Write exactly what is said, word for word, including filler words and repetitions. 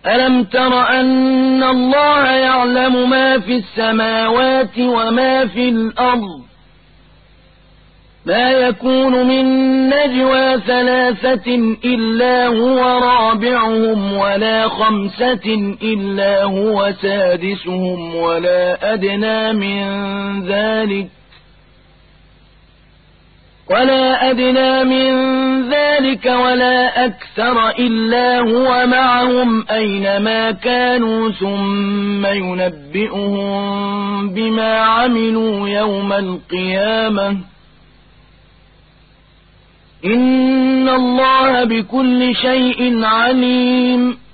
ألم تر أن الله يعلم ما في السماوات وما في الأرض ما يكون من نجوى ثلاثة إلا هو رابعهم ولا خمسة إلا هو سادسهم ولا أدنى من ذلك ولا أدنى من ذلك ولا أكثر إلا هو معهم أينما كانوا ثم ينبئهم بما عملوا يوم القيامة إن الله بكل شيء عليم.